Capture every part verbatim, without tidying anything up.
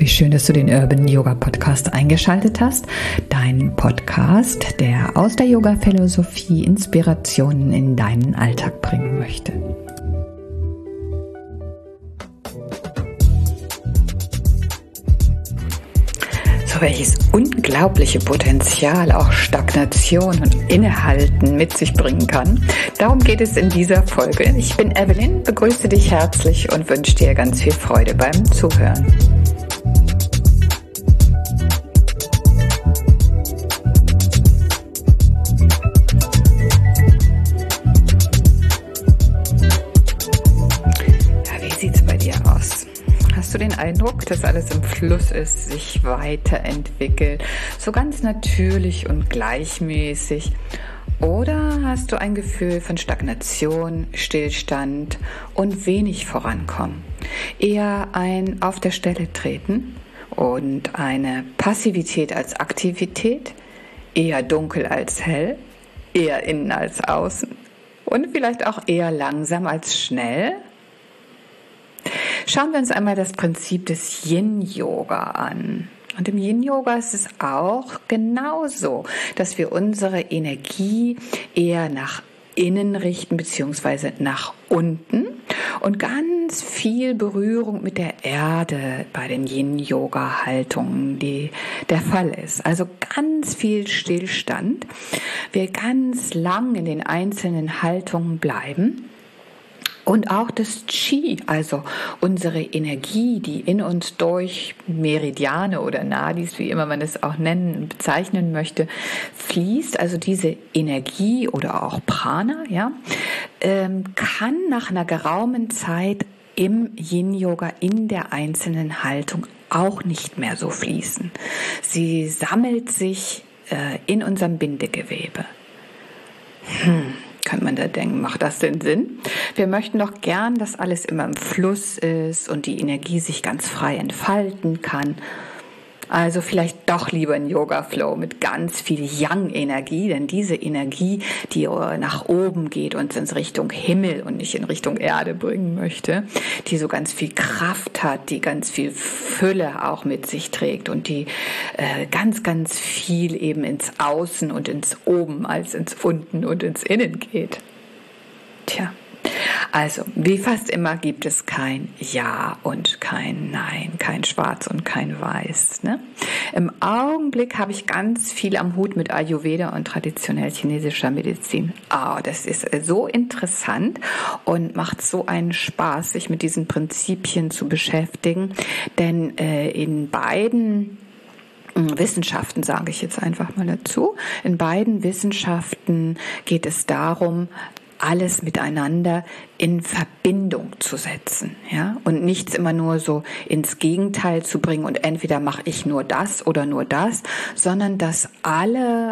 Wie schön, dass du den Urban Yoga Podcast eingeschaltet hast. Dein Podcast, der aus der Yoga-Philosophie Inspirationen in deinen Alltag bringen möchte. So welches unglaubliche Potenzial auch Stagnation und Innehalten mit sich bringen kann. Darum geht es in dieser Folge. Ich bin Evelyn, begrüße dich herzlich und wünsche dir ganz viel Freude beim Zuhören. Hast du den Eindruck, dass alles im Fluss ist, sich weiterentwickelt, so ganz natürlich und gleichmäßig? Oder hast du ein Gefühl von Stagnation, Stillstand und wenig Vorankommen? Eher ein Auf der Stelle treten und eine Passivität als Aktivität? Eher dunkel als hell? Eher innen als außen? Und vielleicht auch eher langsam als schnell? Schauen wir uns einmal das Prinzip des Yin-Yoga an. Und im Yin-Yoga ist es auch genauso, dass wir unsere Energie eher nach innen richten bzw. nach unten und ganz viel Berührung mit der Erde bei den Yin-Yoga-Haltungen, die der Fall ist. Also ganz viel Stillstand. Wir ganz lang in den einzelnen Haltungen bleiben. Und auch das Qi, also unsere Energie, die in uns durch Meridiane oder Nadis, wie immer man es auch nennen, bezeichnen möchte, fließt. Also diese Energie oder auch Prana, ja, ähm, kann nach einer geraumen Zeit im Yin-Yoga in der einzelnen Haltung auch nicht mehr so fließen. Sie sammelt sich äh, in unserem Bindegewebe. Hm. Kann man da denken, macht das denn Sinn? Wir möchten doch gern, dass alles immer im Fluss ist und die Energie sich ganz frei entfalten kann. Also vielleicht doch lieber ein Yoga-Flow mit ganz viel Yang-Energie, denn diese Energie, die nach oben geht und uns in Richtung Himmel und nicht in Richtung Erde bringen möchte, die so ganz viel Kraft hat, die ganz viel Fülle auch mit sich trägt und die äh, ganz, ganz viel eben ins Außen und ins Oben als ins Unten und ins Innen geht. Tja. Also, wie fast immer gibt es kein Ja und kein Nein, kein Schwarz und kein Weiß. Ne? Im Augenblick habe ich ganz viel am Hut mit Ayurveda und traditionell chinesischer Medizin. Oh, das ist so interessant und macht so einen Spaß, sich mit diesen Prinzipien zu beschäftigen, denn äh, in beiden Wissenschaften, sage ich jetzt einfach mal dazu, in beiden Wissenschaften geht es darum, alles miteinander in Verbindung zu setzen, ja, und nichts immer nur so ins Gegenteil zu bringen und entweder mache ich nur das oder nur das, sondern dass alle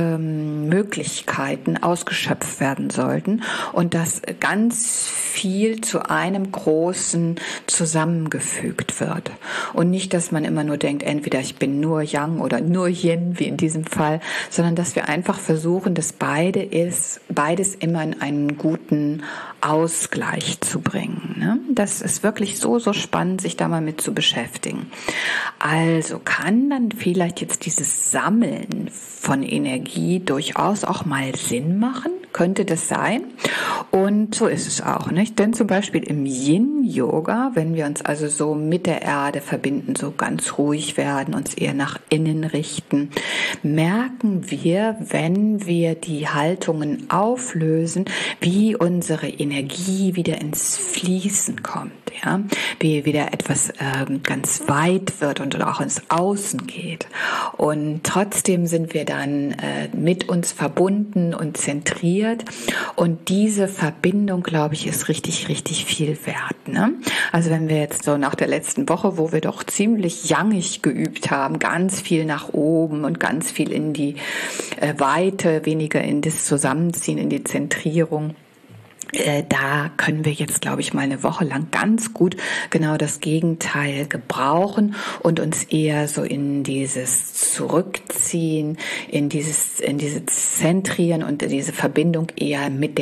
ähm, Möglichkeiten ausgeschöpft werden sollten und dass ganz viel zu einem Großen zusammengefügt wird. Und nicht, dass man immer nur denkt, entweder ich bin nur Yang oder nur Yin, wie in diesem Fall, sondern dass wir einfach versuchen, dass beide ist, beides immer in einen guten Ausgleich zu bringen. Ne? Das ist wirklich so, so spannend, sich da mal mit zu beschäftigen. Also kann dann vielleicht jetzt dieses Sammeln von Energie durchaus auch mal Sinn machen? Könnte das sein? Und so ist es auch, nicht? Denn zum Beispiel im Yin-Yoga, wenn wir uns also so mit der Erde verbinden, so ganz ruhig werden, uns eher nach innen richten, merken wir, wenn wir die Haltungen auflösen, wie unsere Energie wieder ins Fließen kommt, ja? Wie wieder etwas ähm, ganz weit wird und auch ins Außen geht. Und trotzdem sind wir dann äh, mit uns verbunden und zentriert. Und diese Verbindung, glaube ich, ist richtig, richtig viel wert. Ne? Also wenn wir jetzt so nach der letzten Woche, wo wir doch ziemlich yangig geübt haben, ganz viel nach oben und ganz viel in die äh, Weite, weniger in das Zusammenziehen, in die Zentrierung, Äh, da können wir jetzt, glaube ich, mal eine Woche lang ganz gut genau das Gegenteil gebrauchen und uns eher so in dieses Zurückziehen, in dieses, in diese Zentrieren und diese Verbindung eher mit der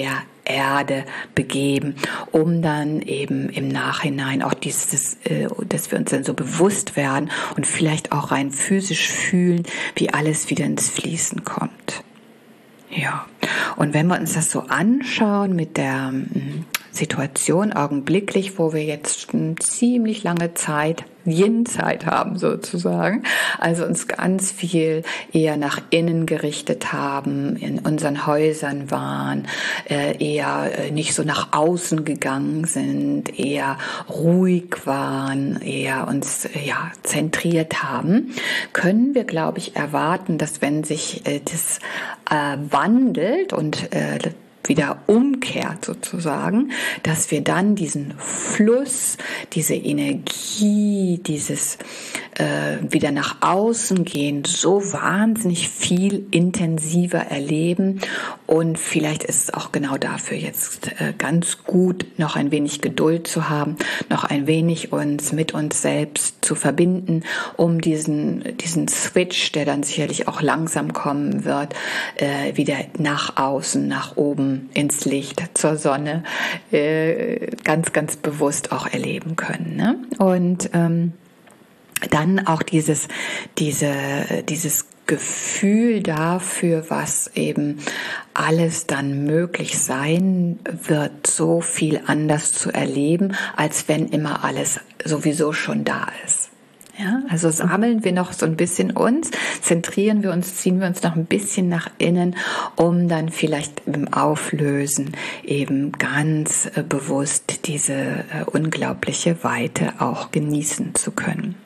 Erde begeben, um dann eben im Nachhinein auch dieses, äh, dass wir uns dann so bewusst werden und vielleicht auch rein physisch fühlen, wie alles wieder ins Fließen kommt. Ja, und wenn wir uns das so anschauen mit der Situation augenblicklich, wo wir jetzt eine ziemlich lange Zeit, Yin-Zeit haben sozusagen, also uns ganz viel eher nach innen gerichtet haben, in unseren Häusern waren, äh, eher nicht so nach außen gegangen sind, eher ruhig waren, eher uns äh, ja zentriert haben, können wir, glaube ich, erwarten, dass wenn sich äh, das äh, wandelt und äh, wieder umkehrt sozusagen, dass wir dann diesen Fluss, diese Energie, dieses äh, wieder nach außen gehen, so wahnsinnig viel intensiver erleben. Und vielleicht ist es auch genau dafür jetzt äh, ganz gut, noch ein wenig Geduld zu haben, noch ein wenig uns mit uns selbst zu verbinden, um diesen, diesen Switch, der dann sicherlich auch langsam kommen wird, äh, wieder nach außen, nach oben ins Licht, zur Sonne, äh, ganz, ganz bewusst auch erleben können. Ne? Und ähm, dann auch dieses, diese, dieses Gefühl dafür, was eben alles dann möglich sein wird, so viel anders zu erleben, als wenn immer alles sowieso schon da ist. Ja, also sammeln wir noch so ein bisschen uns, zentrieren wir uns, ziehen wir uns noch ein bisschen nach innen, um dann vielleicht im Auflösen eben ganz äh, bewusst diese äh, unglaubliche Weite auch genießen zu können.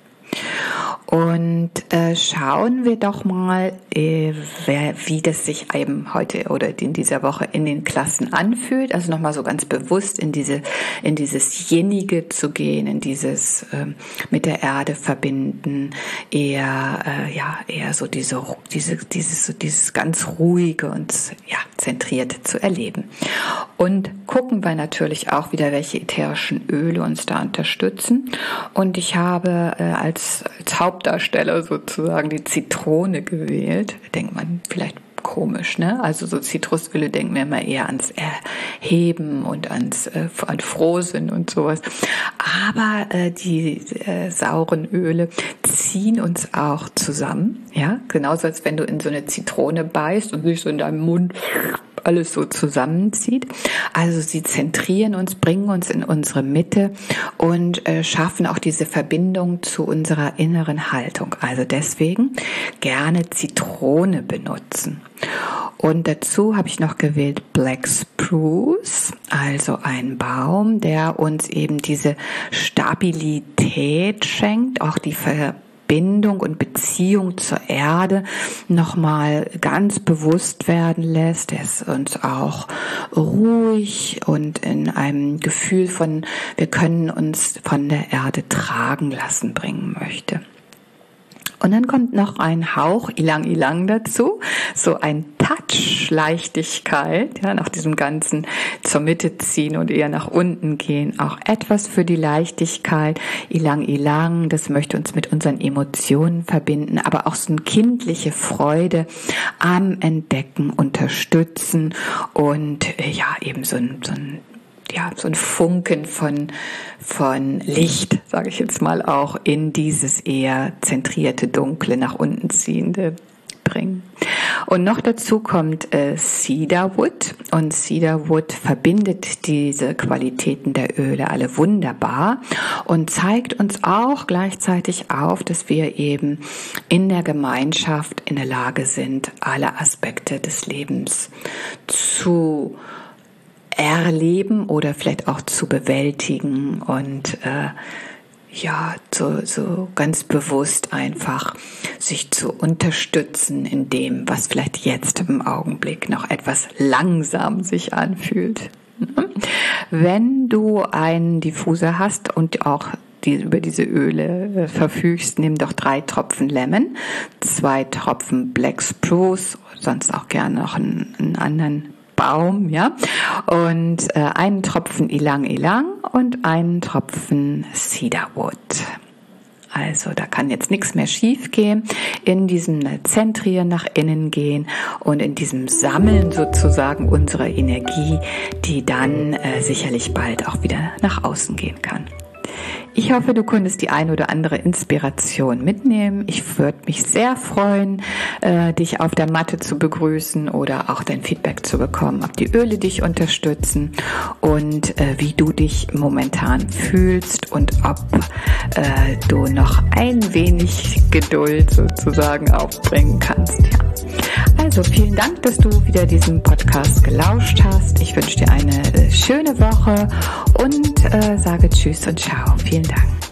Und äh, schauen wir doch mal, äh, wer, wie das sich eben heute oder in dieser Woche in den Klassen anfühlt. Also nochmal so ganz bewusst in diese, in dieses Jenige zu gehen, in dieses äh, mit der Erde verbinden, eher, äh, ja, eher so diese, diese, dieses, so dieses ganz ruhige und ja zentrierte zu erleben. Und gucken wir natürlich auch wieder, welche ätherischen Öle uns da unterstützen. Und ich habe äh, als, als Hauptdarsteller sozusagen die Zitrone gewählt. Da denkt man vielleicht komisch, ne? Also so Zitrusöle denken wir immer eher ans Erheben und ans äh, an Frohsinn und sowas. Aber äh, die äh, sauren Öle ziehen uns auch zusammen, ja? Genauso als wenn du in so eine Zitrone beißt und sich so in deinem Mund alles so zusammenzieht. Also sie zentrieren uns, bringen uns in unsere Mitte und äh, schaffen auch diese Verbindung zu unserer inneren Haltung. Also deswegen gerne Zitrone benutzen. Und dazu habe ich noch gewählt Black Spruce, also ein Baum, der uns eben diese Stabilität schenkt, auch die Ver Bindung und Beziehung zur Erde nochmal ganz bewusst werden lässt, der es uns auch ruhig und in einem Gefühl von, wir können uns von der Erde tragen lassen bringen möchte. Und dann kommt noch ein Hauch Ilang Ilang dazu, so ein Touch Leichtigkeit, ja, nach diesem ganzen zur Mitte ziehen und eher nach unten gehen, auch etwas für die Leichtigkeit. Ilang Ilang, das möchte uns mit unseren Emotionen verbinden, aber auch so eine kindliche Freude am Entdecken, unterstützen und ja, eben so ein, so ein ja, so ein Funken von, von Licht, sage ich jetzt mal, auch in dieses eher zentrierte, dunkle, nach unten ziehende bringen. Und noch dazu kommt äh, Cedarwood, und Cedarwood verbindet diese Qualitäten der Öle alle wunderbar und zeigt uns auch gleichzeitig auf, dass wir eben in der Gemeinschaft in der Lage sind, alle Aspekte des Lebens zu erleben oder vielleicht auch zu bewältigen und äh, ja, so, so ganz bewusst einfach sich zu unterstützen in dem, was vielleicht jetzt im Augenblick noch etwas langsam sich anfühlt. Wenn du einen Diffuser hast und auch die, über diese Öle äh, verfügst, nimm doch drei Tropfen Lemon, zwei Tropfen Black Spruce, sonst auch gerne noch einen, einen anderen Baum, ja, und äh, einen Tropfen Ilang Ilang und einen Tropfen Cedarwood. Also da kann jetzt nichts mehr schief gehen, in diesem Zentrieren nach innen gehen und in diesem Sammeln sozusagen unserer Energie, die dann äh, sicherlich bald auch wieder nach außen gehen kann. Ich hoffe, du konntest die ein oder andere Inspiration mitnehmen. Ich würde mich sehr freuen, äh, dich auf der Matte zu begrüßen oder auch dein Feedback zu bekommen, ob die Öle dich unterstützen und äh, wie du dich momentan fühlst und ob äh, du noch ein wenig Geduld sozusagen aufbringen kannst. Ja. Also vielen Dank, dass du wieder diesem Podcast gelauscht hast. Ich wünsche dir eine äh, schöne Woche und äh, sage Tschüss und Ciao. Vielen Dank.